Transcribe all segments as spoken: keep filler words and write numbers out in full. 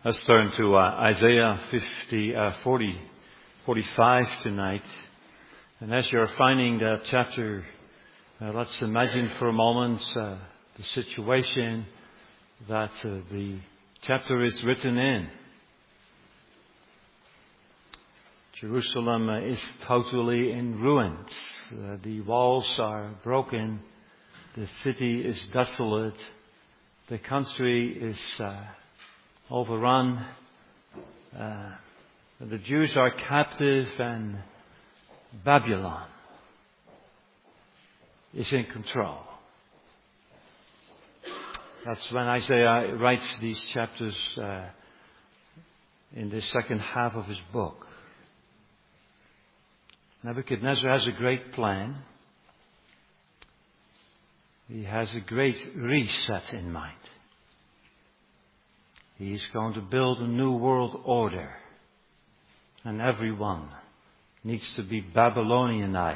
Let's turn to uh, Isaiah fifty, uh, forty, forty-five tonight. And as you're finding that chapter, uh, let's imagine for a moment uh, the situation that uh, the chapter is written in. Jerusalem uh, is totally in ruins. Uh, the walls are broken. The city is desolate. The country is uh, overrun. Uh, the Jews are captive, and Babylon is in control. That's when Isaiah writes these chapters uh, in the second half of his book. Nebuchadnezzar has a great plan. He has a great reset in mind. He's going to build a new world order. And everyone needs to be Babylonianized.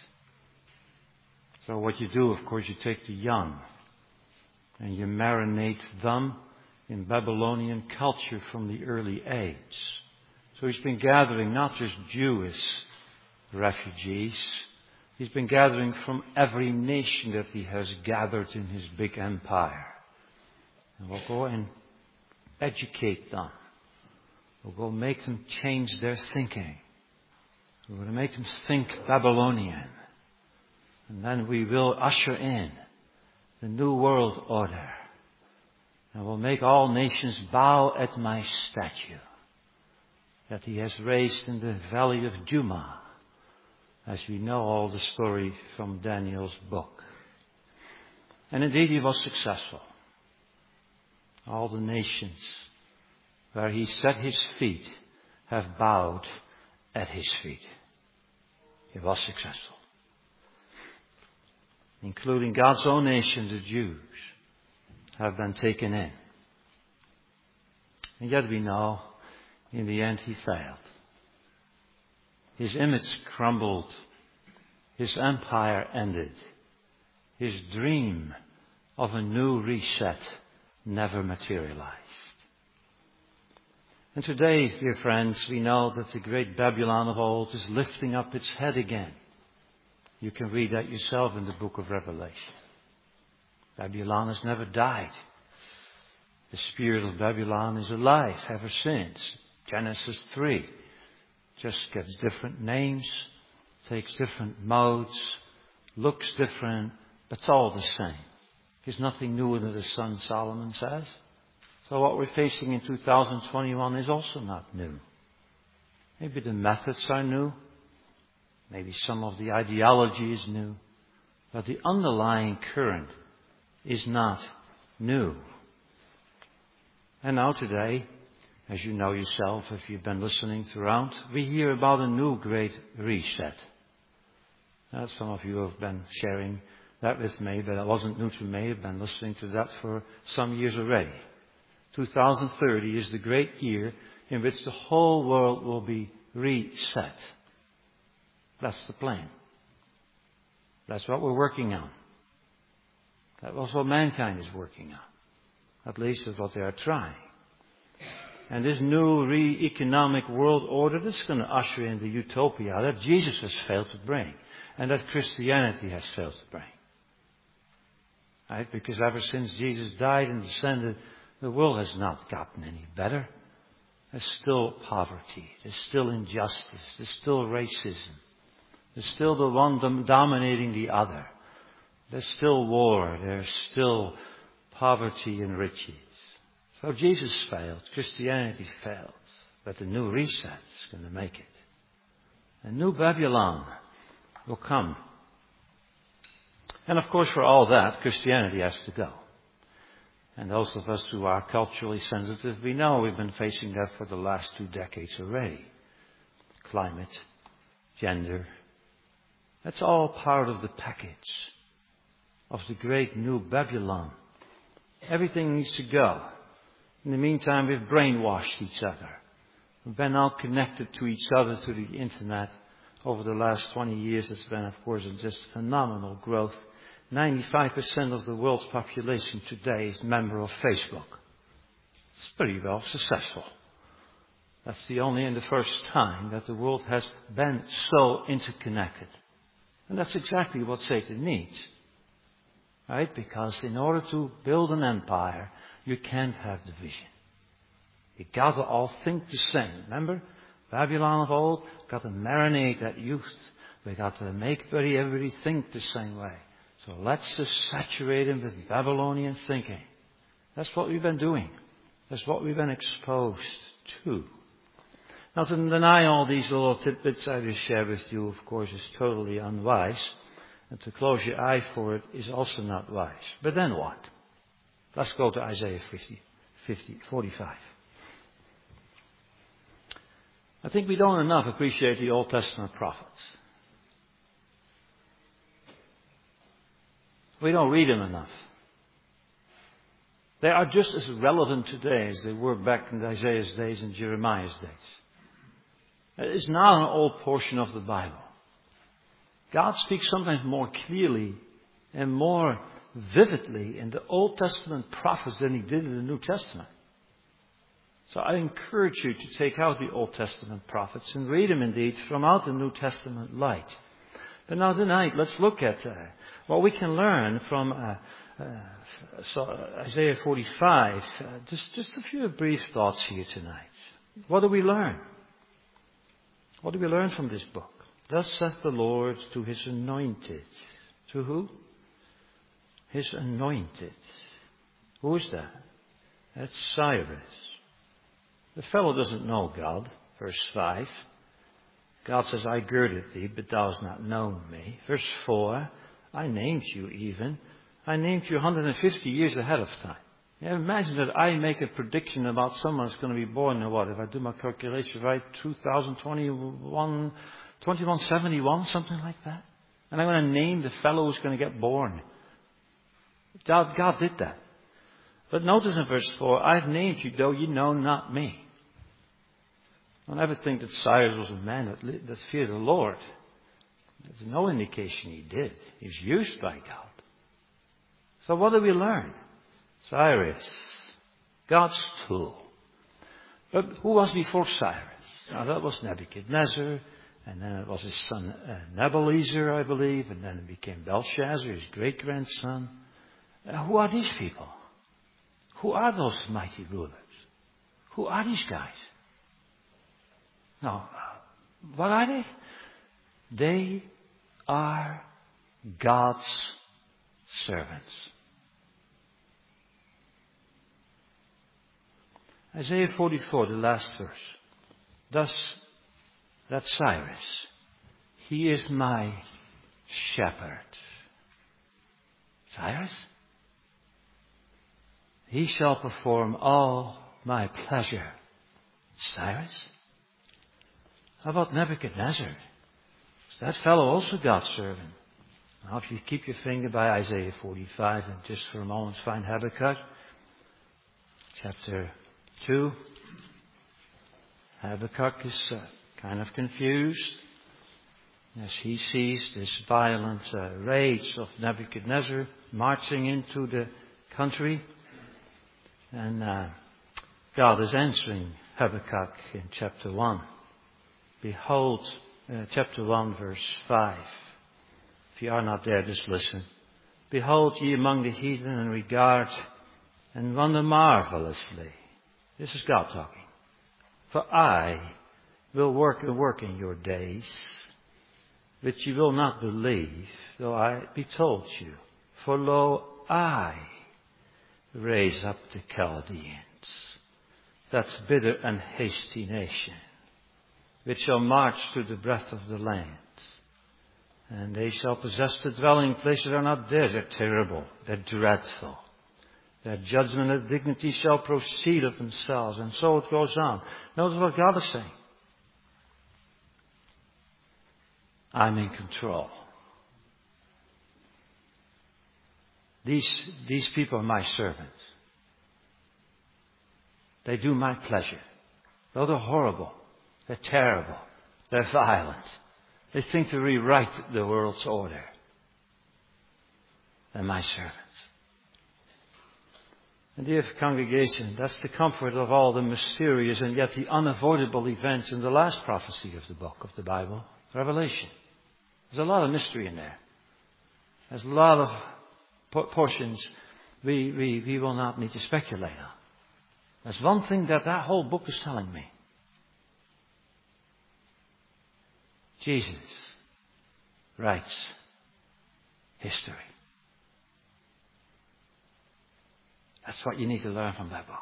So what you do, of course, you take the young and you marinate them in Babylonian culture from the early age. So he's been gathering not just Jewish refugees. He's been gathering from every nation that he has gathered in his big empire. And we'll go and educate them. We'll go make them change their thinking. We're going to make them think Babylonian. And then we will usher in the new world order. And we'll make all nations bow at my statue that he has raised in the valley of Duma, as we know all the story from Daniel's book. And indeed he was successful. All the nations where he set his feet have bowed at his feet. He was successful. Including God's own nation, the Jews, have been taken in. And yet we know, in the end he failed. His image crumbled. His empire ended. His dream of a new reset never materialized. And today, dear friends, we know that the great Babylon of old is lifting up its head again. You can read that yourself in the book of Revelation. Babylon has never died. The spirit of Babylon is alive ever since. Genesis three just gets different names, takes different modes, looks different, but it's all the same. There's nothing new under the sun, Solomon says. So what we're facing in two thousand twenty-one is also not new. Maybe the methods are new. Maybe some of the ideology is new. But the underlying current is not new. And now today, as you know yourself, if you've been listening throughout, we hear about a new great reset. Uh, some of you have been sharing that with me, but it wasn't new to me. I've been listening to that for some years already. two thousand thirty is the great year in which the whole world will be reset. That's the plan. That's what we're working on. That's what mankind is working on. At least that's what they are trying. And this new re-economic world order, this is going to usher in the utopia that Jesus has failed to bring. And that Christianity has failed to bring. Right? Because ever since Jesus died and descended, the world has not gotten any better. There's still poverty. There's still injustice. There's still racism. There's still the one dom- dominating the other. There's still war. There's still poverty and riches. So Jesus failed. Christianity failed. But the new reset is going to make it. A new Babylon will come. And of course, for all that, Christianity has to go. And those of us who are culturally sensitive, we know we've been facing that for the last two decades already. Climate, gender. That's all part of the package of the great new Babylon. Everything needs to go. In the meantime, we've brainwashed each other. We've been all connected to each other through the internet. Over the last twenty years, it's been, of course, just phenomenal growth. ninety-five percent of the world's population today is a member of Facebook. It's pretty well successful. That's the only and the first time that the world has been so interconnected. And that's exactly what Satan needs. Right? Because in order to build an empire, you can't have division. You got to all think the same. Remember? Babylon of old got to marinate that youth. We got to make everybody think the same way. So let's just saturate them with Babylonian thinking. That's what we've been doing. That's what we've been exposed to. Now, to deny all these little tidbits I just shared with you, of course, is totally unwise. And to close your eye for it is also not wise. But then what? Let's go to Isaiah fifty, fifty, forty-five. I think we don't enough appreciate the Old Testament prophets. We don't read them enough. They are just as relevant today as they were back in Isaiah's days and Jeremiah's days. It is not an old portion of the Bible. God speaks sometimes more clearly and more vividly in the Old Testament prophets than he did in the New Testament. So I encourage you to take out the Old Testament prophets and read them indeed from out the New Testament light. But now tonight, let's look at uh, what we can learn from uh, uh, so Isaiah forty-five. Uh, just, just a few brief thoughts here tonight. What do we learn? What do we learn from this book? Thus saith the Lord to his anointed. To who? His anointed. Who is that? That's Cyrus. The fellow doesn't know God. Verse five. God says, I girded thee, but thou hast not known me. Verse four. I named you even. I named you one hundred fifty years ahead of time. Yeah, imagine that I make a prediction about someone who's going to be born in what? If I do my calculation right, two thousand twenty-one, twenty-one seventy-one, something like that. And I'm going to name the fellow who's going to get born. God, God did that. But notice in verse four, I've named you, though you know not me. Don't ever think that Cyrus was a man that, that feared the Lord. There's no indication he did. He was used by God. So what do we learn? Cyrus, God's tool. But who was before Cyrus? Now that was Nebuchadnezzar, and then it was his son uh, Nebuchadnezzar, I believe, and then it became Belshazzar, his great-grandson. Uh, who are these people? Who are those mighty rulers? Who are these guys? Now, what are they? They are God's servants. Isaiah forty-four, the last verse. Thus, that's Cyrus. He is my shepherd. Cyrus? He shall perform all my pleasure. Cyrus? How about Nebuchadnezzar? Is that fellow also God's servant? Now, if you keep your finger by Isaiah forty-five and just for a moment find Habakkuk, chapter two. Habakkuk is uh, kind of confused as he sees this violent uh, rage of Nebuchadnezzar marching into the country. And uh, God is answering Habakkuk in chapter one. Behold, uh, chapter one, verse five. If you are not there, just listen. Behold ye among the heathen and regard and wonder marvelously. This is God talking. For I will work a work in your days, which you will not believe, though I be told you. For lo, I raise up the Chaldeans, that's bitter and hasty nation, which shall march through the breadth of the land. And they shall possess the dwelling places that are not theirs. They're terrible. They're dreadful. Their judgment and dignity shall proceed of themselves. And so it goes on. Notice what God is saying. I'm in control. These, these people are my servants. They do my pleasure. Though they're horrible. They're terrible. They're violent. They think to rewrite the world's order. They're my servants. And dear congregation, that's the comfort of all the mysterious and yet the unavoidable events in the last prophecy of the book of the Bible, Revelation. There's a lot of mystery in there. There's a lot of portions we, we, we will not need to speculate on. That's one thing that that whole book is telling me. Jesus writes history. That's what you need to learn from that book.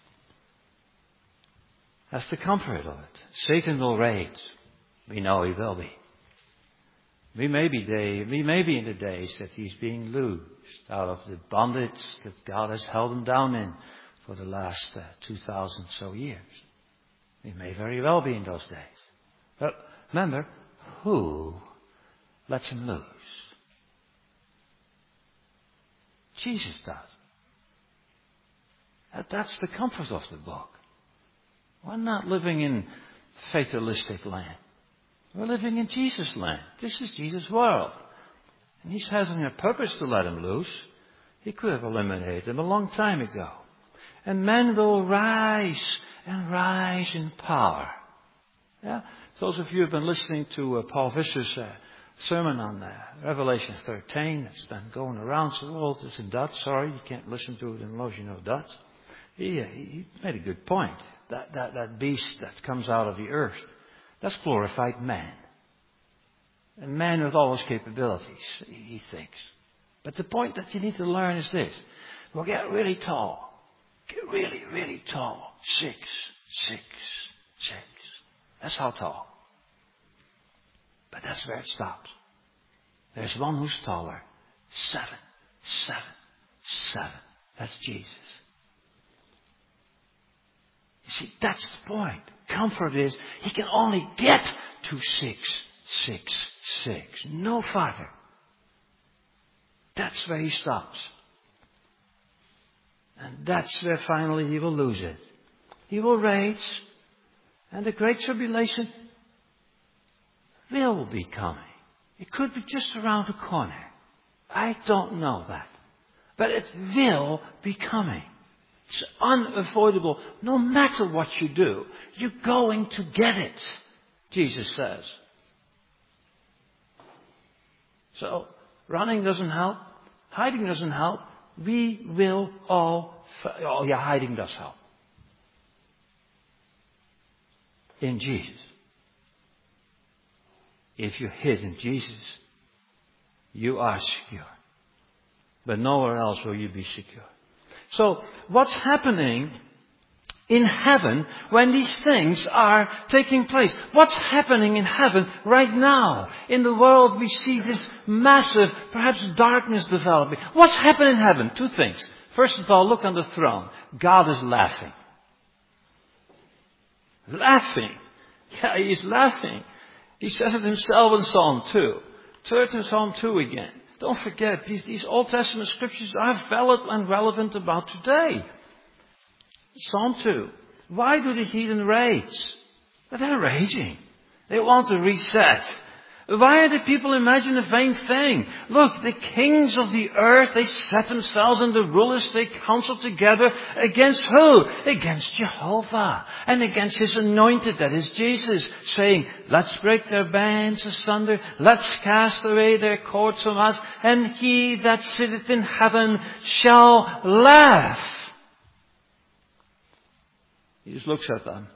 That's the comfort of it. Satan will rage. We know he will be. We may be, day, we may be in the days that he's being loosed out of the bondage that God has held him down in for the last uh, two thousand so years. We may very well be in those days. But remember, who lets him loose? Jesus does. That's the comfort of the book. We're not living in fatalistic land. We're living in Jesus' land. This is Jesus' world. And he's having a purpose to let him loose. He could have eliminated him a long time ago. And men will rise and rise in power. Yeah? Those of you who have been listening to uh, Paul Visser's uh, sermon on uh, Revelation thirteen, it's been going around the world. It's in Dutch. Sorry, you can't listen to it unless you know Dutch. He, uh, he made a good point. That, that, that beast that comes out of the earth, that's glorified man. A man with all his capabilities, he thinks. But the point that you need to learn is this. We'll get really tall. Get really, really tall. Six, six, six. That's how tall. But that's where it stops. There's one who's taller. Seven, seven, seven. That's Jesus. You see, that's the point. Comfort is he can only get to six, six, six. No farther. That's where he stops. And that's where finally he will lose it. He will rage. And the great tribulation will be coming. It could be just around the corner. I don't know that. But it will be coming. It's unavoidable. No matter what you do, you're going to get it, Jesus says. So, running doesn't help. Hiding doesn't help. We will all... Oh, yeah, hiding does help. In Jesus. If you hid in Jesus, you are secure. But nowhere else will you be secure. So, what's happening in heaven when these things are taking place? What's happening in heaven right now? In the world we see this massive, perhaps darkness developing. What's happening in heaven? Two things. First of all, look on the throne. God is laughing. Laughing. Yeah, he's laughing. He says it himself in Psalm two. Turn to Psalm two again. Don't forget, these, these Old Testament scriptures are valid and relevant about today. Psalm two. Why do the heathen rage? They're raging. They want to reset. Why do people imagine a vain thing? Look, the kings of the earth, they set themselves, and the rulers, they counsel together against who? Against Jehovah and against his anointed, that is Jesus, saying, let's break their bands asunder, let's cast away their cords from us, and he that sitteth in heaven shall laugh. He just looks at them.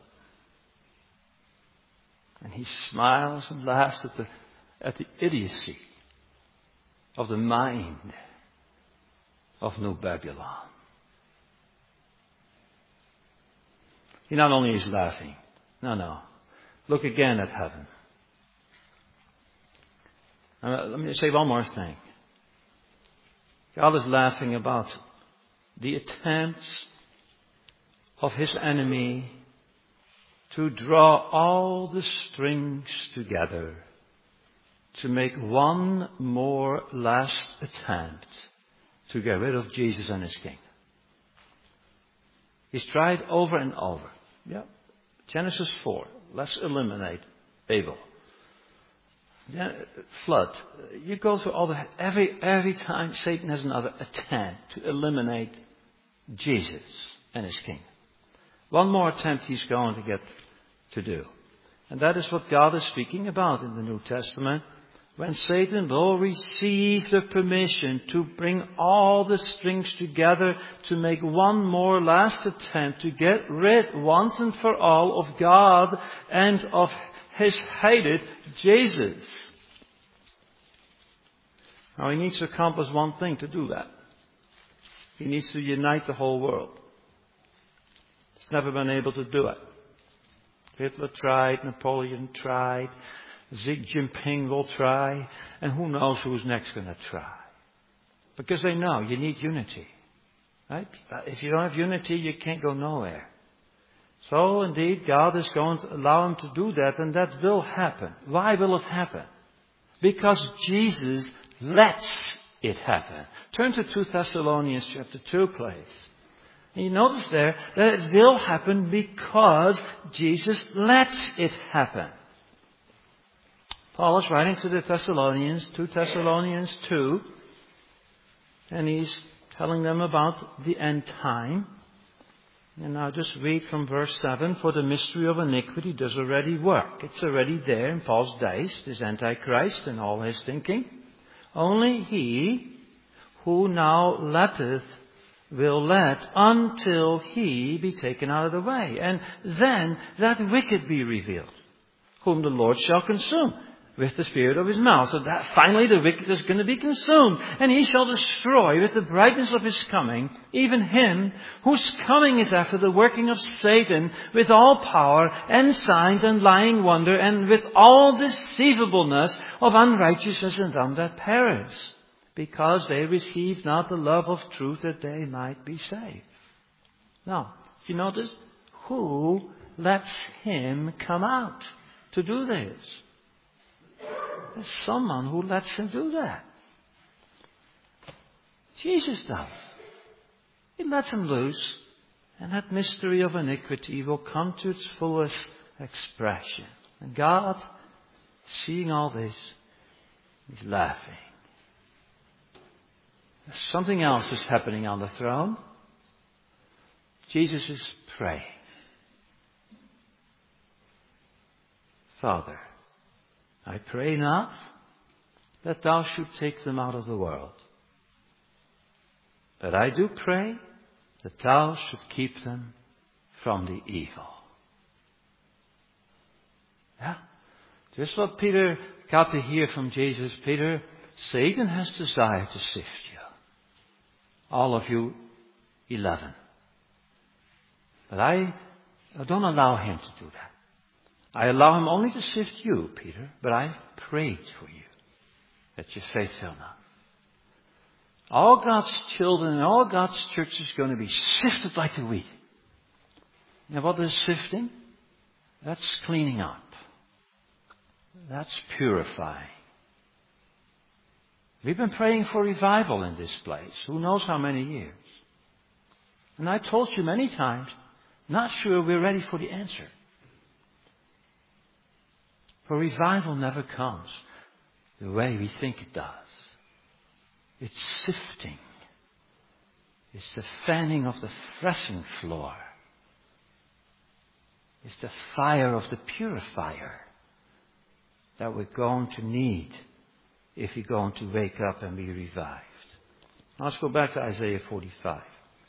And he smiles and laughs at the, at the idiocy of the mind of New Babylon. He not only is laughing. No, no. Look again at heaven. Now, let me say one more thing. God is laughing about the attempts of his enemy to draw all the strings together to make one more last attempt to get rid of Jesus and his kingdom. He's tried over and over. Yeah. Genesis four. Let's eliminate Abel. Yeah, flood. You go through all the every every time Satan has another attempt to eliminate Jesus and His kingdom. One more attempt He's going to get to do. And that is what God is speaking about in the New Testament. When Satan will receive the permission to bring all the strings together to make one more last attempt to get rid once and for all of God and of His hated Jesus. Now He needs to accomplish one thing to do that. He needs to unite the whole world. He's never been able to do it. Hitler tried, Napoleon tried, Xi Jinping will try, and who knows who's next going to try. Because they know you need unity. Right? If you don't have unity, you can't go nowhere. So indeed, God is going to allow him to do that, and that will happen. Why will it happen? Because Jesus lets it happen. Turn to Second Thessalonians chapter two, please. And you notice there that it will happen because Jesus lets it happen. Paul is writing to the Thessalonians, Second Thessalonians two, and he's telling them about the end time. And now just read from verse seven. For the mystery of iniquity does already work. It's already there in Paul's days, this Antichrist and all his thinking. Only he who now letteth will let until he be taken out of the way. And then that wicked be revealed, whom the Lord shall consume with the spirit of his mouth. So that finally the wicked is going to be consumed. And he shall destroy with the brightness of his coming, even him whose coming is after the working of Satan, with all power and signs and lying wonder, and with all deceivableness of unrighteousness in them that perish, because they received not the love of truth that they might be saved. Now, you notice, who lets him come out to do this? There's someone who lets him do that. Jesus does. He lets him loose, and that mystery of iniquity will come to its fullest expression. And God, seeing all this, is laughing. Something else is happening on the throne. Jesus is praying. Father, I pray not that thou should take them out of the world, but I do pray that thou should keep them from the evil. Yeah, just what Peter got to hear from Jesus. Peter, Satan has desired to sift you. All of you, eleven. But I don't allow him to do that. I allow him only to sift you, Peter, but I prayed for you that your faith fail not. All God's children and all God's church is going to be sifted like the wheat. And what is sifting? That's cleaning up. That's purifying. We've been praying for revival in this place. Who knows how many years? And I told you many times, not sure we're ready for the answer. For revival never comes the way we think it does. It's sifting. It's the fanning of the threshing floor. It's the fire of the purifier that we're going to need if we're going to wake up and be revived. Now let's go back to Isaiah forty-five.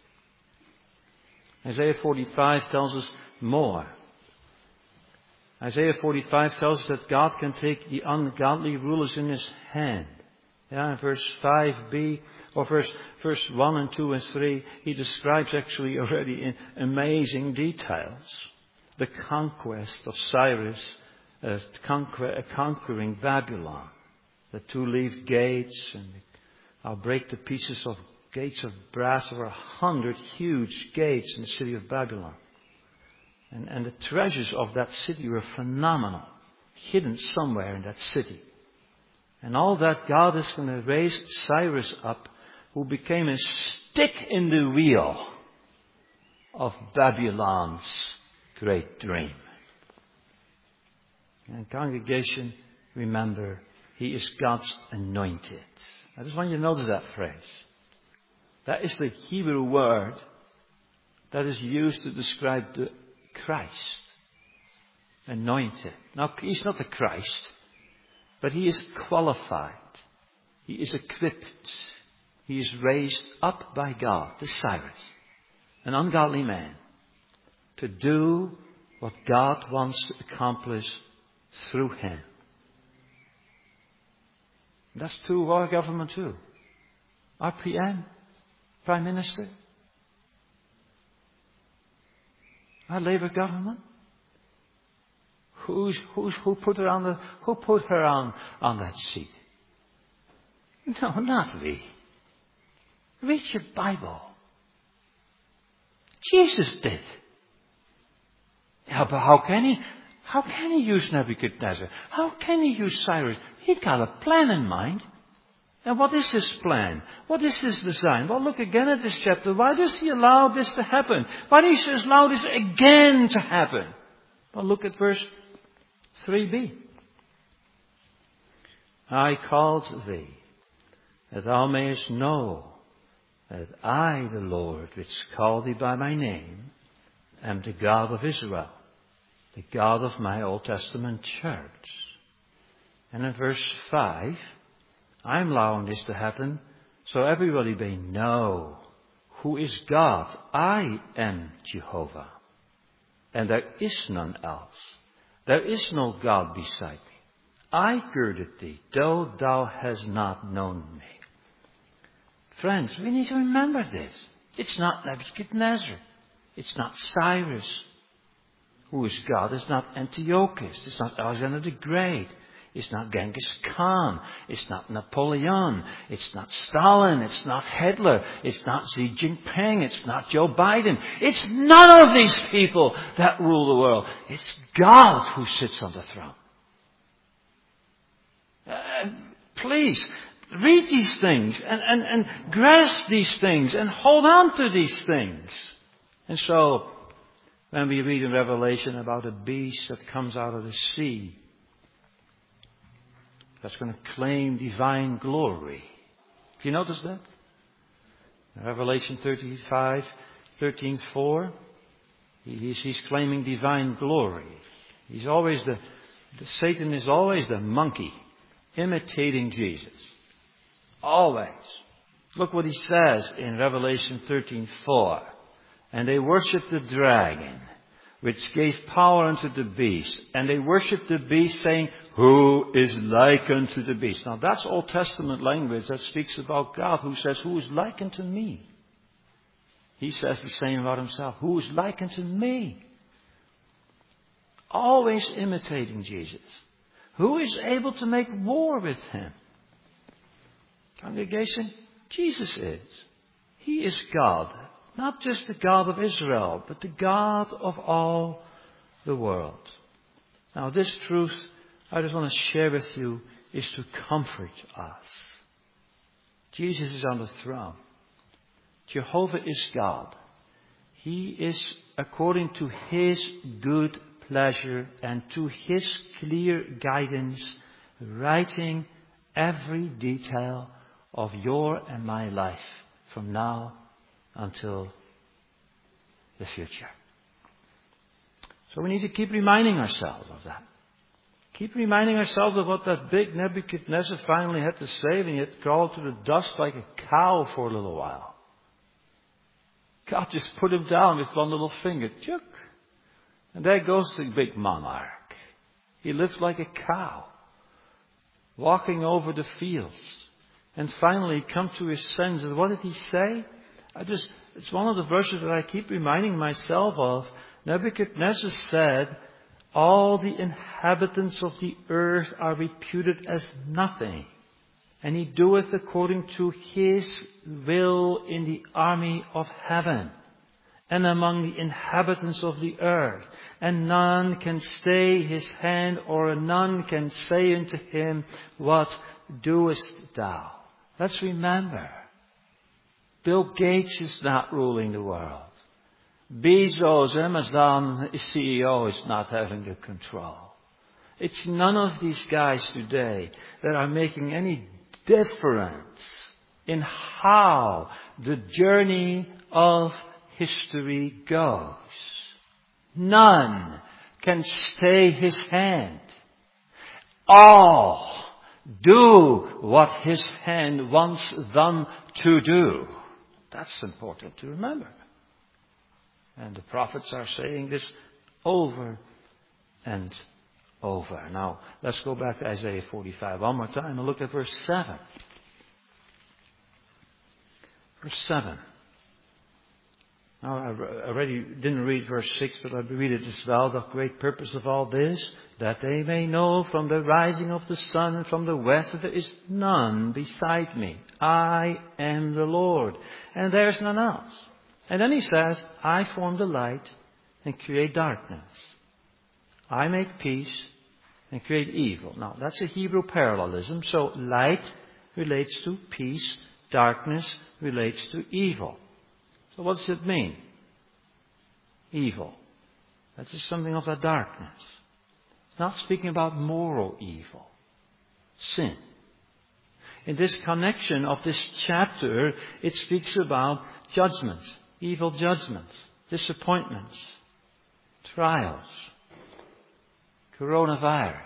Isaiah forty-five tells us more. Isaiah forty-five tells us that God can take the ungodly rulers in his hand. Yeah, in verse five b, or verse, verse one and two and three, he describes actually already in amazing details the conquest of Cyrus, uh, conquer, uh, conquering Babylon. The two-leaved gates, and I'll break the pieces of gates of brass, over a hundred huge gates in the city of Babylon. And, and the treasures of that city were phenomenal, hidden somewhere in that city. And all that, God is going to raise Cyrus up, who became a stick in the wheel of Babylon's great dream. And congregation, remember, he is God's anointed. I just want you to notice that phrase. That is the Hebrew word that is used to describe the Christ. Anointed. Now, he's not the Christ, but he is qualified. He is equipped. He is raised up by God, the Cyrus, an ungodly man, to do what God wants to accomplish through him. That's true of our government too. Our P M, Prime Minister, our Labour government. Who's, who's, who put her on the, who put her on, on that seat? No, not we. Read your Bible. Jesus did. Yeah, but how can he, how can he use Nebuchadnezzar? How can he use Cyrus? He got a plan in mind. And what is his plan? What is his design? Well, look again at this chapter. Why does he allow this to happen? Why does he allow this again to happen? Well, look at verse three b. I called thee, that thou mayest know that I, the Lord, which called thee by my name, am the God of Israel, the God of my Old Testament church. And in verse five, I'm allowing this to happen so everybody may know who is God. I am Jehovah, and there is none else. There is no God beside me. I girded thee, though thou hast not known me. Friends, we need to remember this. It's not Nebuchadnezzar. It's not Cyrus, who is God. It's not Antiochus. It's not Alexander the Great. It's not Genghis Khan. It's not Napoleon. It's not Stalin. It's not Hitler. It's not Xi Jinping. It's not Joe Biden. It's none of these people that rule the world. It's God who sits on the throne. Uh, please, read these things and, and, and grasp these things and hold on to these things. And so, when we read in Revelation about a beast that comes out of the sea, that's going to claim divine glory. Have you noticed that? Revelation thirty-five, thirteen, four. He's, he's claiming divine glory. He's always the, the, Satan is always the monkey imitating Jesus. Always. Look what he says in Revelation thirteen, four. And they worshipped the dragon, which gave power unto the beast. And they worshipped the beast, saying, who is like unto the beast? Now that's Old Testament language that speaks about God, who says, who is like unto me? He says the same about himself. Who is like unto me? Always imitating Jesus. Who is able to make war with him? Congregation, Jesus is. He is God. Not just the God of Israel, but the God of all the world. Now this truth I just want to share with you is to comfort us. Jesus is on the throne. Jehovah is God. He is, according to His good pleasure and to His clear guidance, writing every detail of your and my life from now until the future. So we need to keep reminding ourselves of that. Keep reminding ourselves of what that big Nebuchadnezzar finally had to say when he had crawled to the dust like a cow for a little while. God just put him down with one little finger. Chook. And there goes the big monarch. He lived like a cow, walking over the fields. And finally come to his senses. What did he say? I just, it's one of the verses that I keep reminding myself of. Nebuchadnezzar said, all the inhabitants of the earth are reputed as nothing, and he doeth according to his will in the army of heaven, and among the inhabitants of the earth, and none can stay his hand, or none can say unto him, what doest thou? Let's remember, Bill Gates is not ruling the world. Bezos, Amazon C E O, is not having the control. It's none of these guys today that are making any difference in how the journey of history goes. None can stay his hand. All do what his hand wants them to do. That's important to remember. And the prophets are saying this over and over. Now, let's go back to Isaiah forty-five one more time and look at verse seven. Verse seven. Now, I already didn't read verse six, but I'll read it as well. The great purpose of all this, that they may know from the rising of the sun and from the west that there is none beside me. I am the Lord, and there's none else. And then he says, I form the light and create darkness. I make peace and create evil. Now, that's a Hebrew parallelism. So, light relates to peace, darkness relates to evil. So what does it mean? Evil. That's just something of that darkness. It's not speaking about moral evil. Sin. In this connection of this chapter, it speaks about judgments, evil judgments, disappointments, trials, coronavirus,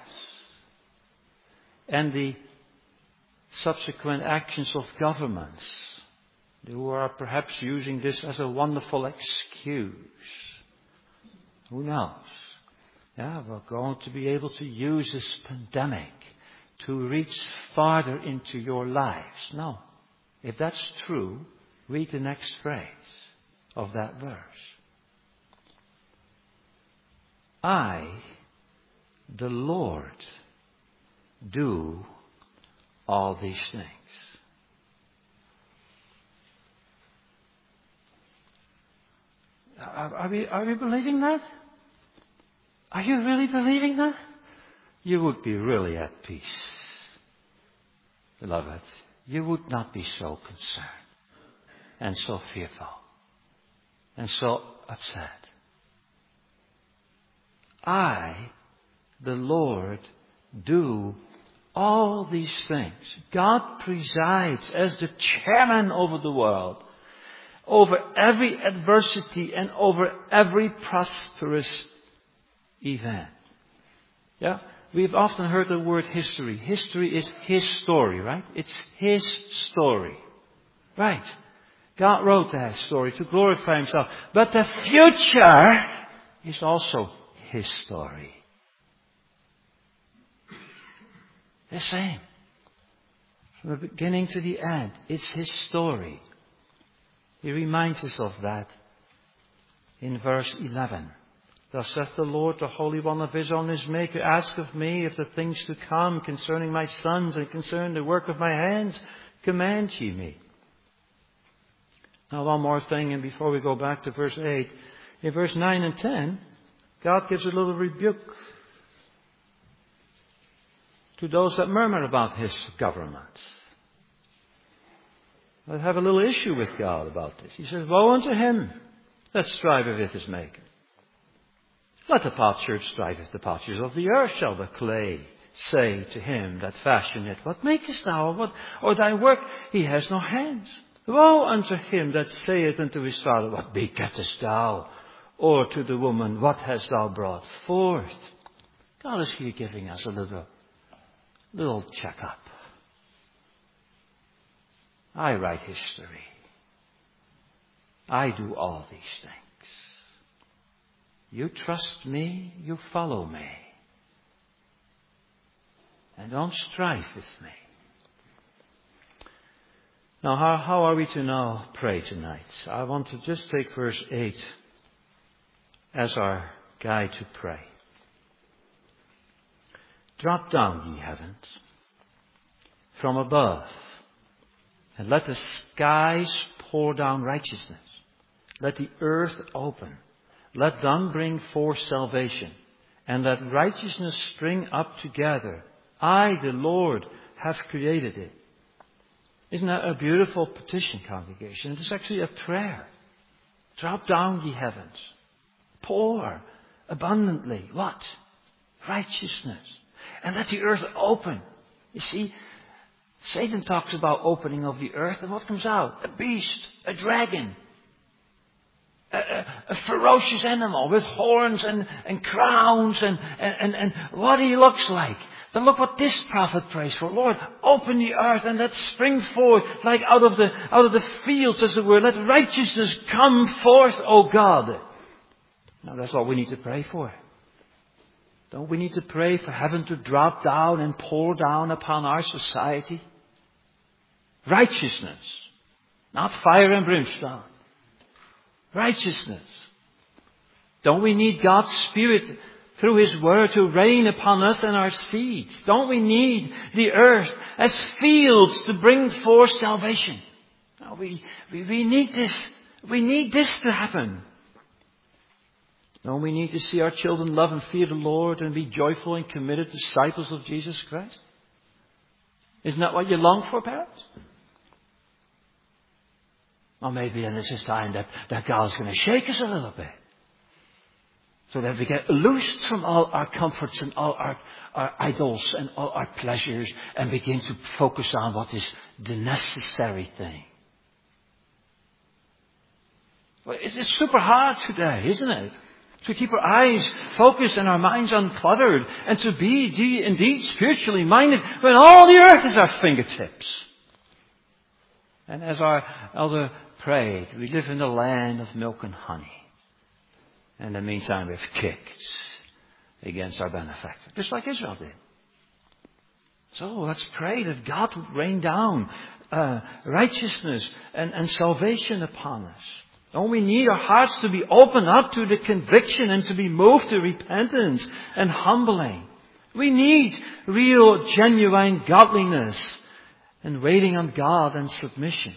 and the subsequent actions of governments who are perhaps using this as a wonderful excuse. Who knows? Yeah, we're going to be able to use this pandemic to reach farther into your lives. No. If that's true, read the next phrase of that verse. I, the Lord, do all these things. Are, are, we, are we believing that? Are you really believing that? You would be really at peace. Beloved, you would not be so concerned and so fearful and so upset. I, the Lord, do all these things. God presides as the chairman over the world, over every adversity and over every prosperous event. Yeah? We've often heard the word history. History is His story, right? It's His story. Right. God wrote that story to glorify Himself. But the future is also His story. The same. From the beginning to the end, it's His story. He reminds us of that in verse eleven. Thus saith the Lord, the Holy One of Israel, and His Maker, ask of me if the things to come concerning my sons and concerning the work of my hands, command ye me. Now one more thing, and before we go back to verse eight, in verse nine and ten, God gives a little rebuke to those that murmur about His government. I have a little issue with God about this. He says, woe unto him that striveth with his Maker. Let the potsherd strive with the potters of the earth, shall the clay say to him that fashioned it, what makest thou, what, or thy work? He has no hands. Woe unto him that saith unto his father, what begettest thou? Or to the woman, what hast thou brought forth? God is here giving us a little, little checkup. I write history. I do all these things. You trust me, you follow me. And don't strive with me. Now, how, how are we to now pray tonight? I want to just take verse eight as our guide to pray. Drop down, ye heavens, from above, and let the skies pour down righteousness. Let the earth open. Let them bring forth salvation, and let righteousness spring up together. I, the Lord, have created it. Isn't that a beautiful petition, congregation? It's actually a prayer. Drop down, ye heavens. Pour abundantly. What? Righteousness. And let the earth open. You see, Satan talks about opening of the earth, and what comes out? A beast, a dragon. A, a, a ferocious animal with horns and, and crowns and, and, and, and what he looks like. Then look what this prophet prays for. Lord, open the earth and let spring forth like out of the, out of the fields, as it were. Let righteousness come forth, O God. Now that's all we need to pray for. Don't we need to pray for heaven to drop down and pour down upon our society? Righteousness. Not fire and brimstone. Righteousness. Don't we need God's Spirit through His Word to rain upon us and our seeds? Don't we need the earth as fields to bring forth salvation? No, we, we, we need this. We need this to happen. Don't we need to see our children love and fear the Lord and be joyful and committed disciples of Jesus Christ? Isn't that what you long for, parents? Or maybe then it's just time that, that God's going to shake us a little bit. So that we get loosed from all our comforts and all our, our idols and all our pleasures and begin to focus on what is the necessary thing. Well, it's super hard today, isn't it? To keep our eyes focused and our minds uncluttered and to be de- indeed spiritually minded when all the earth is our fingertips. And as our elder prayed, we live in the land of milk and honey. In the meantime, we've kicked against our benefactor, just like Israel did. So let's pray that God would rain down uh, righteousness and, and salvation upon us. Don't we need our hearts to be opened up to the conviction and to be moved to repentance and humbling? We need real, genuine godliness and waiting on God and submission.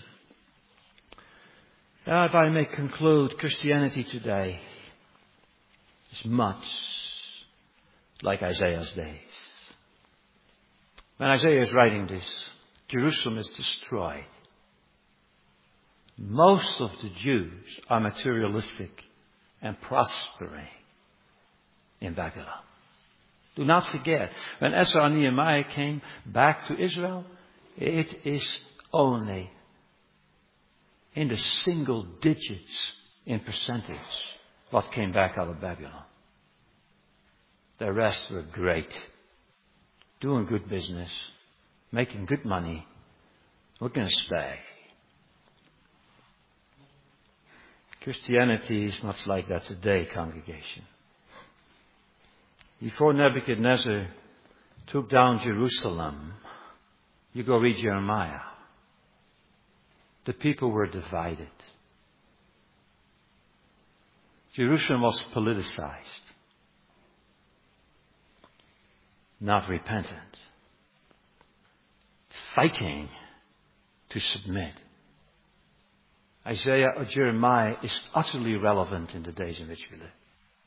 Now, if I may conclude, Christianity today is much like Isaiah's days. When Isaiah is writing this, Jerusalem is destroyed. Most of the Jews are materialistic and prospering in Babylon. Do not forget, when Ezra and Nehemiah came back to Israel, it is only in the single digits in percentage what came back out of Babylon. The rest were great, doing good business, making good money. We're going to stay. Christianity is much like that today, congregation. Before Nebuchadnezzar took down Jerusalem, you go read Jeremiah. The people were divided. Jerusalem was politicized, not repentant, fighting to submit. Isaiah or Jeremiah is utterly relevant in the days in which we live.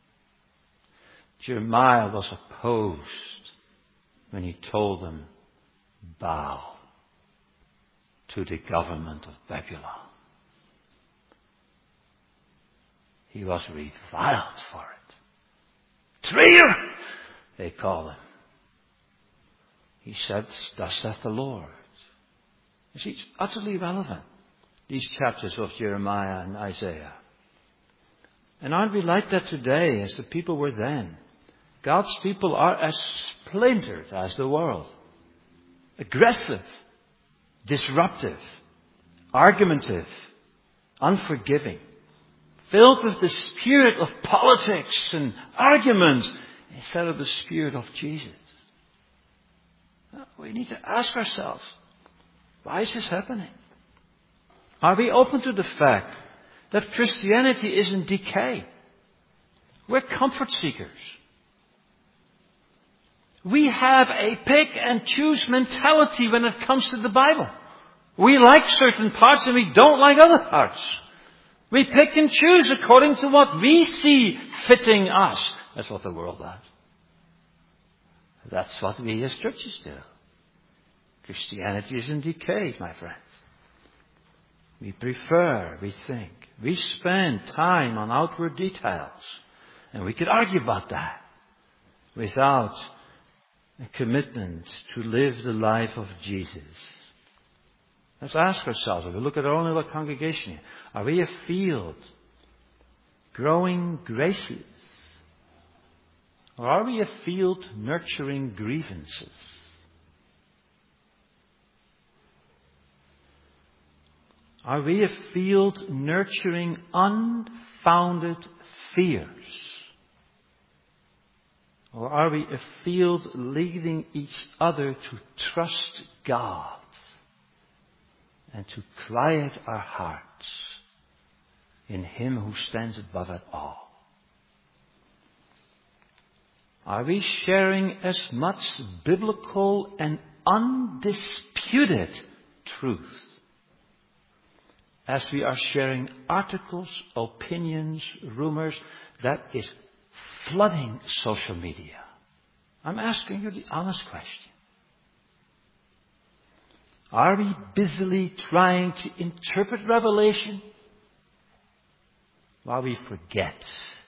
Jeremiah was opposed when he told them, bow to the government of Babylon. He was reviled for it. Traitor, they call him. He said, thus saith the Lord. You see, it's utterly relevant, these chapters of Jeremiah and Isaiah. And aren't we like that today as the people were then? God's people are as splintered as the world. Aggressive, disruptive, argumentative, unforgiving, filled with the spirit of politics and arguments instead of the spirit of Jesus. We need to ask ourselves, why is this happening? Are we open to the fact that Christianity is in decay? We're comfort seekers. We have a pick and choose mentality when it comes to the Bible. We like certain parts and we don't like other parts. We pick and choose according to what we see fitting us. That's what the world does. That's what we as churches do. Christianity is in decay, my friends. We prefer, we think. We spend time on outward details. And we could argue about that without a commitment to live the life of Jesus. Let's ask ourselves, if we look at our own little congregation here, are we a field growing graces? Or are we a field nurturing grievances? Are we a field nurturing unfounded fears? Or are we a field leading each other to trust God and to quiet our hearts in Him who stands above it all? Are we sharing as much biblical and undisputed truth as we are sharing articles, opinions, rumors that is flooding social media? I'm asking you the honest question. Are we busily trying to interpret Revelation while we forget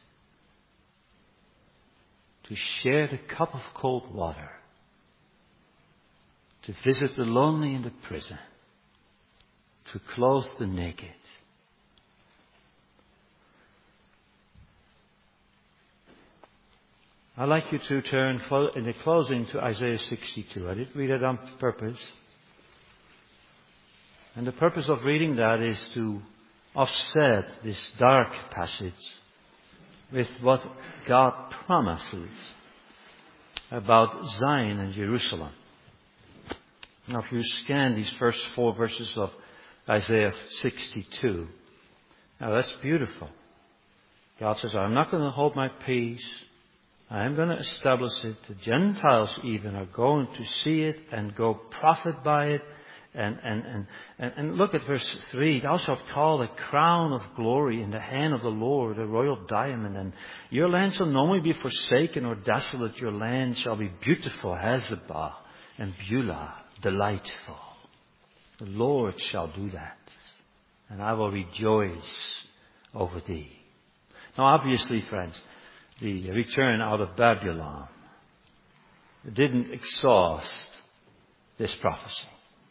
to share the cup of cold water, to visit the lonely in the prison, to clothe the naked? I'd like you to turn in the closing to Isaiah sixty-two. I did read it on purpose. And the purpose of reading that is to offset this dark passage with what God promises about Zion and Jerusalem. Now, if you scan these first four verses of Isaiah sixty-two, now that's beautiful. God says, I'm not going to hold my peace. I am going to establish it. The Gentiles even are going to see it and go profit by it. And, and, and, and, and look at verse three. Thou shalt call a crown of glory in the hand of the Lord, a royal diamond. And your land shall no more be forsaken or desolate. Your land shall be beautiful, Hezebah and Beulah, delightful. The Lord shall do that. And I will rejoice over thee. Now obviously, friends, the return out of Babylon didn't exhaust this prophecy.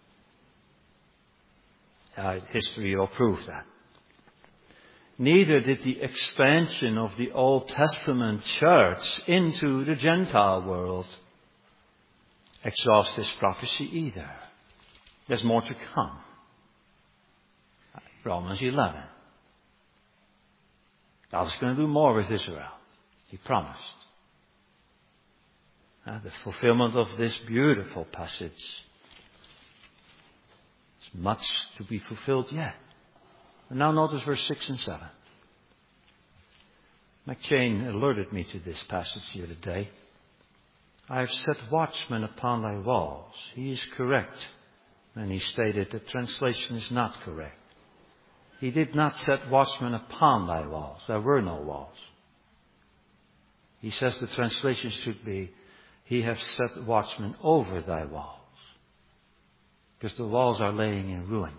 Uh, history will prove that. Neither did the expansion of the Old Testament church into the Gentile world exhaust this prophecy either. There's more to come. Romans eleven. God's going to do more with Israel. He promised. Uh, the fulfillment of this beautiful passage. There's much to be fulfilled yet. And now notice verse six and seven. McChain alerted me to this passage the other day. I have set watchmen upon thy walls. He is correct. And he stated the translation is not correct. He did not set watchmen upon thy walls. There were no walls. He says the translation should be, he has set watchmen over thy walls. Because the walls are laying in ruins.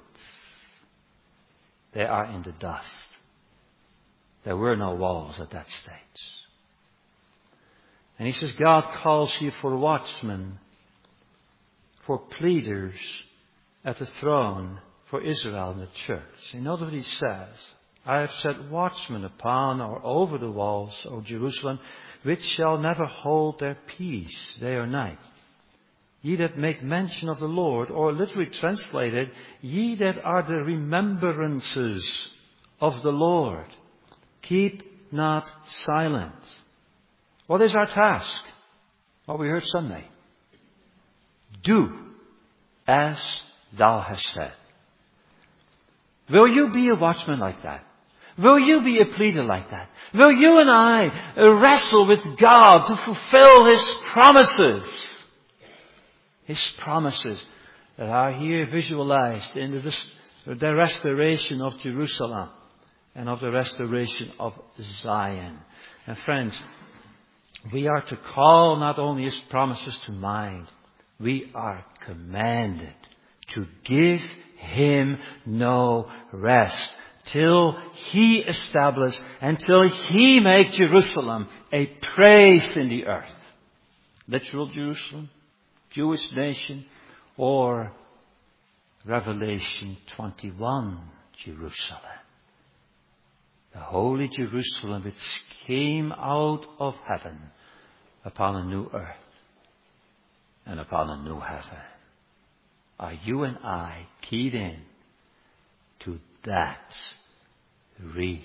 They are in the dust. There were no walls at that stage. And he says God calls you for watchmen, for pleaders at the throne for Israel and the church. You notice what he says. I have set watchmen upon or over the walls, O Jerusalem, which shall never hold their peace day or night. Ye that make mention of the Lord, or literally translated, ye that are the remembrances of the Lord, keep not silent. What is our task? What we heard Sunday. Do as thou hast said. Will you be a watchman like that? Will you be a pleader like that? Will you and I wrestle with God to fulfill His promises? His promises that are here visualized in the, the restoration of Jerusalem and of the restoration of Zion. And friends, we are to call not only His promises to mind, we are commanded to give Him no rest till He establish, until He make Jerusalem a praise in the earth. Literal Jerusalem, Jewish nation, or Revelation twenty-one Jerusalem. the holy Jerusalem which came out of heaven upon a new earth and upon a new heaven. Are you and I keyed in to that reset?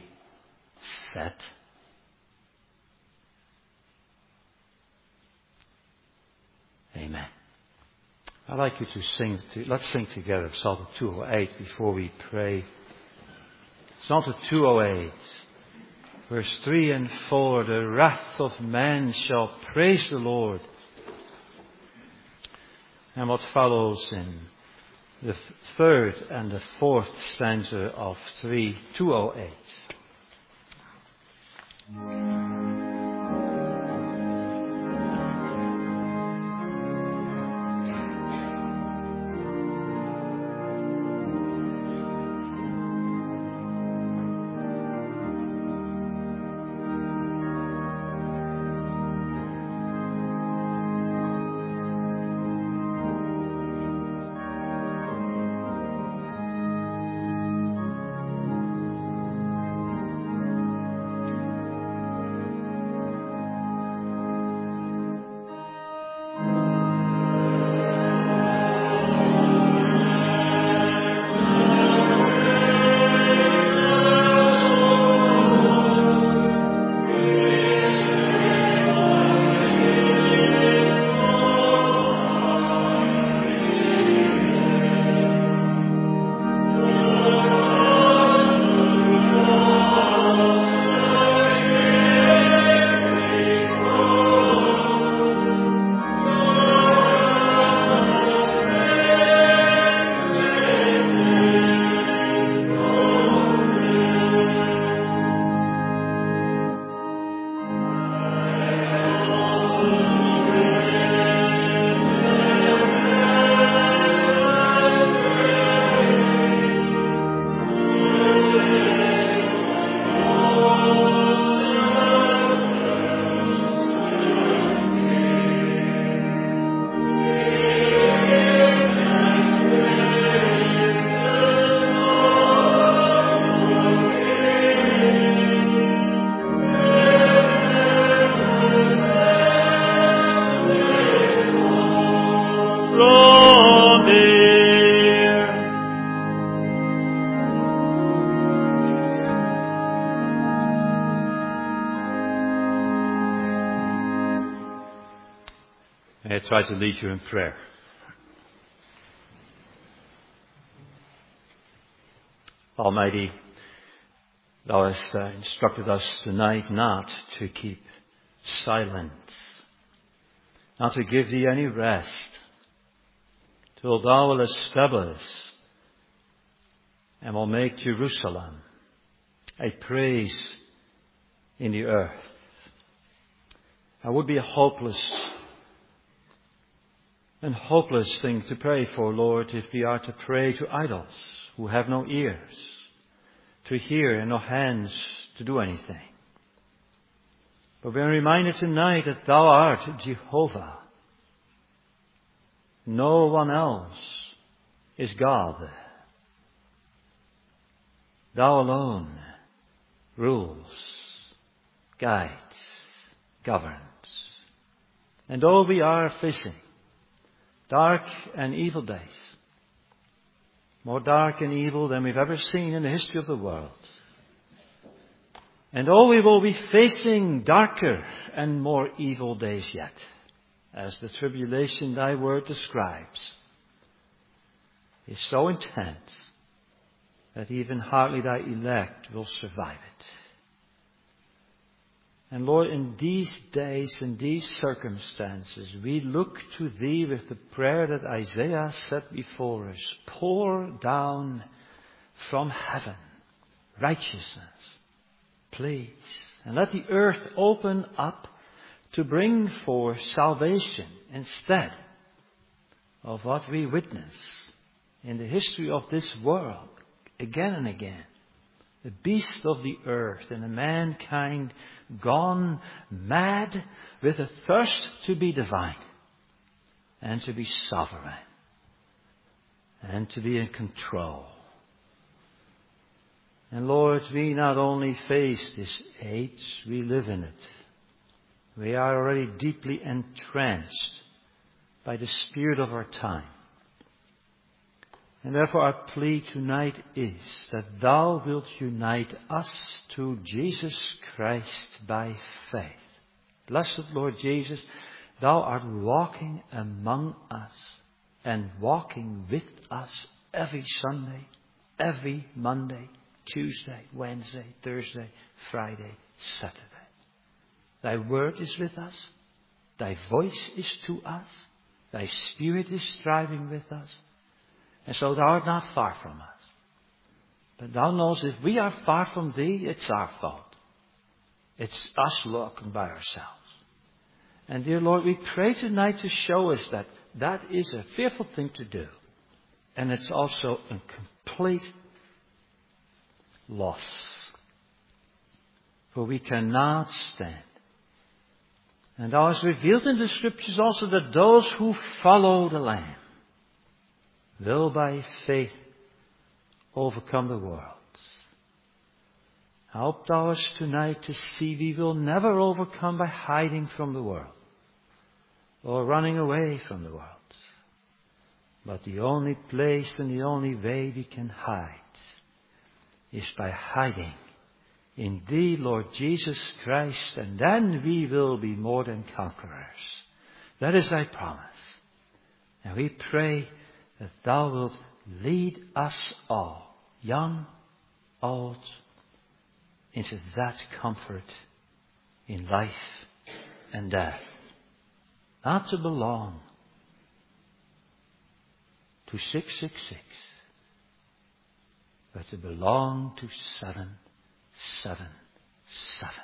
Amen. I'd like you to sing, to, let's sing together Psalm two oh eight before we pray. Psalm two oh eight, verse three and four, the wrath of man shall praise the Lord. And what follows in the third and the fourth stanza of three, two oh eight. May I try to lead you in prayer. Almighty, Thou hast uh, instructed us tonight not to keep silence, not to give Thee any rest, till Thou will establish and will make Jerusalem a praise in the earth. It would be a hopeless and hopeless thing to pray for, Lord, if we are to pray to idols who have no ears to hear and no hands to do anything. But we are reminded tonight that Thou art Jehovah. No one else is God. Thou alone rules, guides, governs. And though we are facing dark and evil days, more dark and evil than we've ever seen in the history of the world, and though we will be facing darker and more evil days yet, as the tribulation Thy word describes is so intense that even hardly Thy elect will survive it. And Lord, in these days, in these circumstances, we look to Thee with the prayer that Isaiah set before us. Pour down from heaven righteousness, please. And let the earth open up to bring forth salvation instead of what we witness in the history of this world again and again. The beast of the earth and the mankind gone mad with a thirst to be divine and to be sovereign and to be in control. And Lord, we not only face this age, we live in it. We are already deeply entranced by the spirit of our time. And therefore our plea tonight is that Thou wilt unite us to Jesus Christ by faith. Blessed Lord Jesus, Thou art walking among us and walking with us every Sunday, every Monday, Tuesday, Wednesday, Thursday, Friday, Saturday. Thy word is with us. Thy voice is to us. Thy spirit is striving with us. And so Thou art not far from us. But Thou knowest if we are far from Thee, it's our fault. It's us looking by ourselves. And dear Lord, we pray tonight to show us that that is a fearful thing to do. And it's also a complete loss. For we cannot stand. And Thou hast revealed in the Scriptures also that those who follow the Lamb will by faith overcome the world. Help Thou us tonight to see we will never overcome by hiding from the world or running away from the world. But the only place and the only way we can hide is by hiding in Thee, Lord Jesus Christ, and then we will be more than conquerors. That is Thy promise. And we pray that Thou wilt lead us all, young, old, into that comfort in life and death. Not to belong to six six six, but to belong to seven seven seven.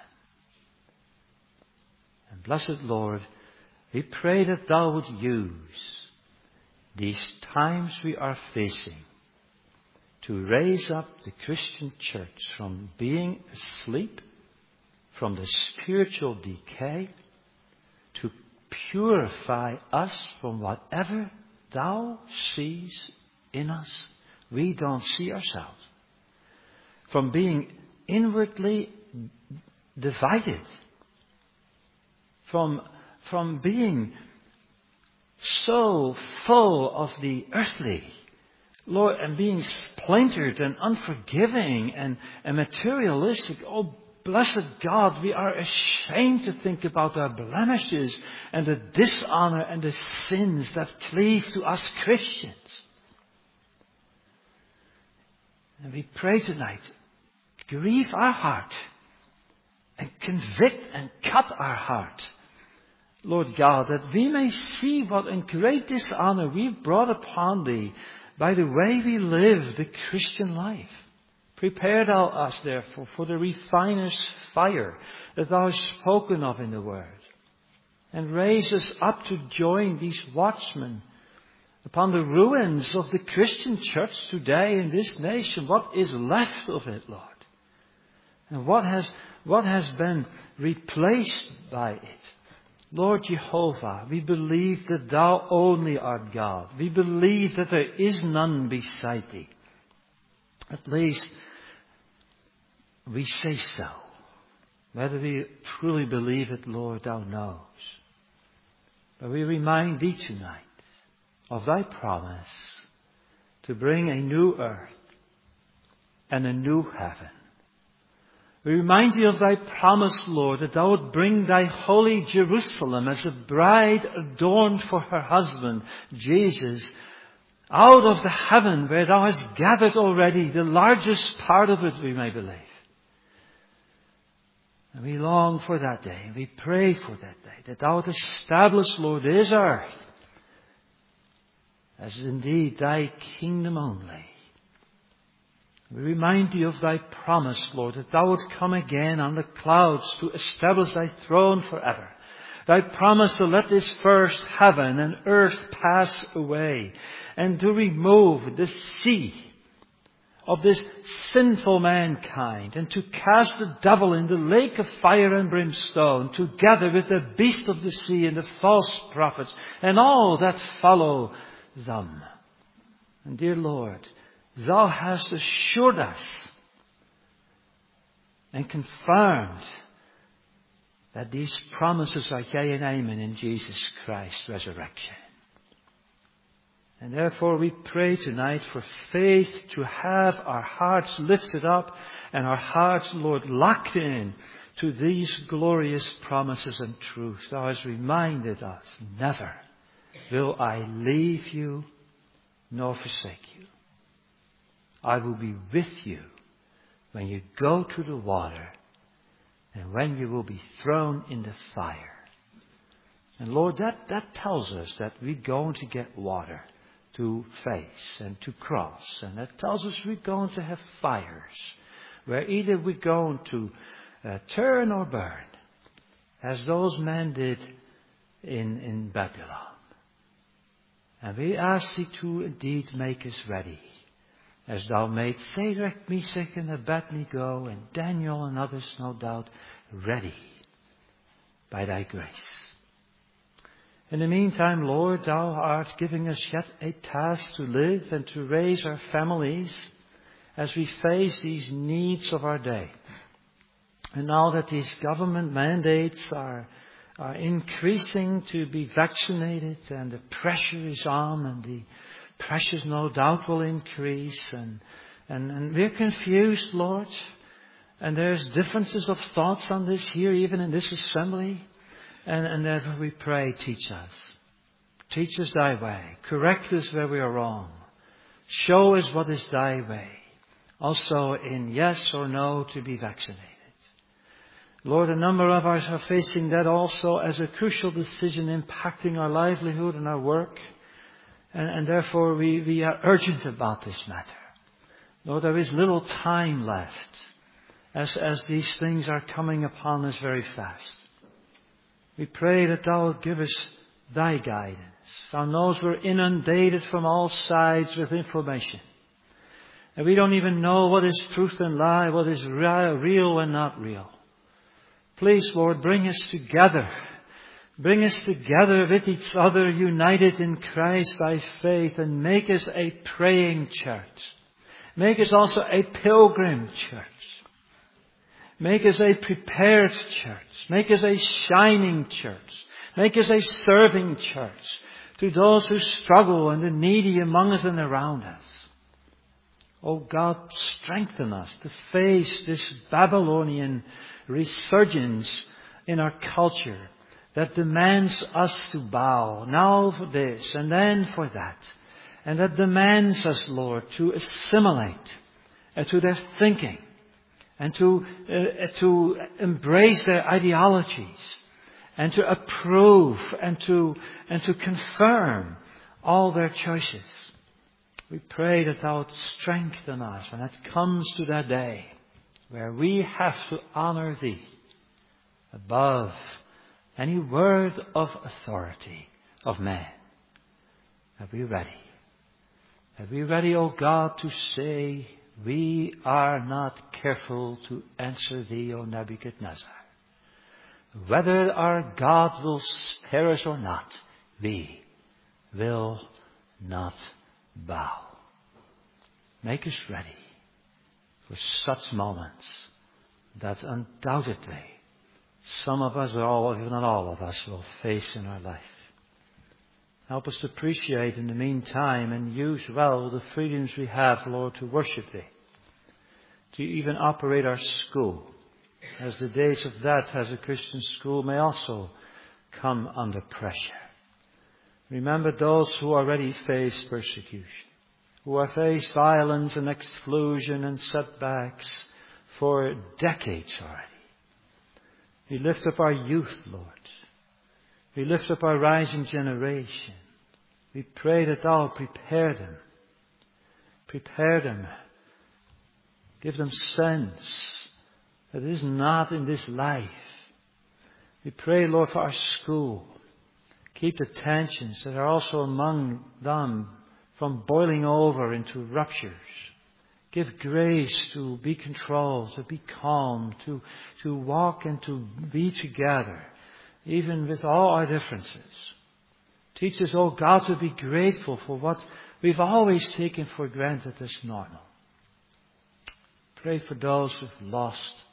And blessed Lord, we pray that Thou would use these times we are facing to raise up the Christian church from being asleep, from the spiritual decay, to purify us from whatever Thou sees in us. We don't see ourselves. From being inwardly divided. From, from being so full of the earthly, Lord, and being splintered and unforgiving and, and materialistic. Oh, blessed God, we are ashamed to think about our blemishes and the dishonor and the sins that cleave to us Christians. And we pray tonight, grieve our heart and convict and cut our heart, Lord God, that we may see what in great dishonor we've brought upon Thee by the way we live the Christian life. Prepare Thou us, therefore, for the refiner's fire that Thou hast spoken of in the Word. And raise us up to join these watchmen upon the ruins of the Christian church today in this nation. What is left of it, Lord? And what has, what has been replaced by it? Lord Jehovah, we believe that Thou only art God. We believe that there is none beside Thee. At least we say so. Whether we truly believe it, Lord, Thou knows. But we remind Thee tonight of Thy promise to bring a new earth and a new heaven. We remind Thee of Thy promise, Lord, that Thou would bring Thy holy Jerusalem as a bride adorned for her husband, Jesus, out of the heaven where Thou hast gathered already the largest part of it, we may believe. And we long for that day, and we pray for that day, that Thou would establish, Lord, this earth as indeed Thy kingdom only. We remind Thee of Thy promise, Lord, that Thou would come again on the clouds to establish Thy throne forever. Thy promise to let this first heaven and earth pass away and to remove the sea of this sinful mankind and to cast the devil in the lake of fire and brimstone together with the beast of the sea and the false prophets and all that follow them. And dear Lord, Thou hast assured us and confirmed that these promises are yea and amen in Jesus Christ's resurrection. And therefore we pray tonight for faith to have our hearts lifted up and our hearts, Lord, locked in to these glorious promises and truths. Thou hast reminded us, never will I leave you nor forsake you. I will be with you when you go to the water and when you will be thrown in the fire. And Lord, that, that tells us that we're going to get water to face and to cross. And that tells us we're going to have fires where either we're going to uh, turn or burn, as those men did in, in Babylon. And we ask thee to indeed make us ready, as thou made Shadrach, Meshach, and Abednego, and Daniel and others, no doubt, ready by thy grace. In the meantime, Lord, thou art giving us yet a task to live and to raise our families as we face these needs of our day. And now that these government mandates are, are increasing to be vaccinated, and the pressure is on, and the pressures no doubt will increase, and, and, and we're confused, Lord. And there's differences of thoughts on this here, even in this assembly. And, and therefore we pray, teach us. Teach us thy way. Correct us where we are wrong. Show us what is thy way. Also in yes or no to be vaccinated. Lord, a number of us are facing that also as a crucial decision impacting our livelihood and our work. And, and therefore we, we are urgent about this matter. Lord, there is little time left as, as these things are coming upon us very fast. We pray that thou will give us thy guidance. Thou knows we're inundated from all sides with information. And we don't even know what is truth and lie, what is real and not real. Please, Lord, bring us together. Bring us together with each other, united in Christ by faith, and make us a praying church. Make us also a pilgrim church. Make us a prepared church. Make us a shining church. Make us a serving church to those who struggle and the needy among us and around us. Oh God, strengthen us to face this Babylonian resurgence in our culture that demands us to bow now for this and then for that. And that demands us, Lord, to assimilate uh, to their thinking and to, uh, to embrace their ideologies and to approve and to, and to confirm all their choices. We pray that thou would strengthen us when it comes to that day where we have to honor thee above any word of authority of man. Are we ready? Are we ready, O God, to say, we are not careful to answer thee, O Nebuchadnezzar. Whether our God will spare us or not, we will not bow. Make us ready for such moments that undoubtedly some of us, or all, if not all of us, will face in our life. Help us to appreciate in the meantime and use well the freedoms we have, Lord, to worship thee. To even operate our school, as the days of that as a Christian school may also come under pressure. Remember those who already face persecution, who have faced violence and exclusion and setbacks for decades already. We lift up our youth, Lord. We lift up our rising generation. We pray that thou prepare them. Prepare them. Give them sense that it is not in this life. We pray, Lord, for our school. Keep the tensions that are also among them from boiling over into ruptures. Give grace to be controlled, to be calm, to, to walk and to be together, even with all our differences. Teach us, oh God, to be grateful for what we've always taken for granted as normal. Pray for those who've lost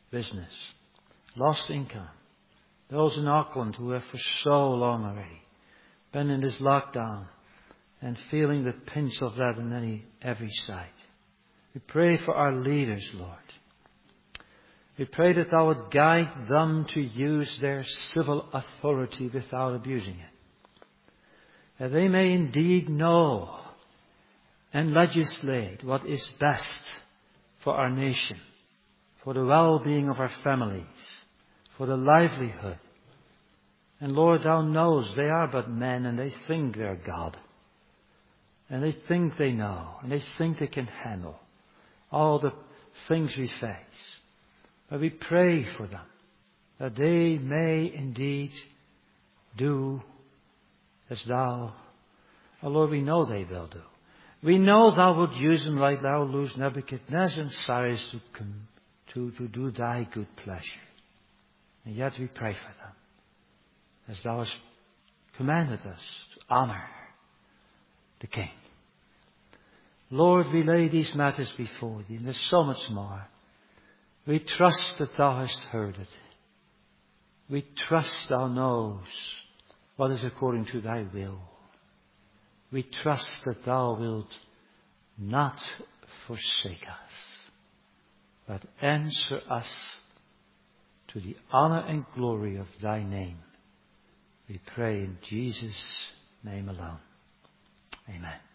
business, lost income. Those in Auckland who have for so long already been in this lockdown and feeling the pinch of that on any, every side. We pray for our leaders, Lord. We pray that Thou would guide them to use their civil authority without abusing it. That they may indeed know and legislate what is best for our nation, for the well-being of our families, for the livelihood. And Lord, Thou knows they are but men and they think they're God. And they think they know and they think they can handle all the things we face. But we pray for them that they may indeed do as Thou, oh Lord, we know they will do. We know Thou would use them like Thou used Nebuchadnezzar and Cyrus to, come, to, to do Thy good pleasure. And yet we pray for them as Thou hast commanded us to honor the King. Lord, we lay these matters before Thee, and there's so much more. We trust that Thou hast heard it. We trust Thou knows what is according to Thy will. We trust that Thou wilt not forsake us, but answer us to the honor and glory of Thy name. We pray in Jesus' name alone. Amen.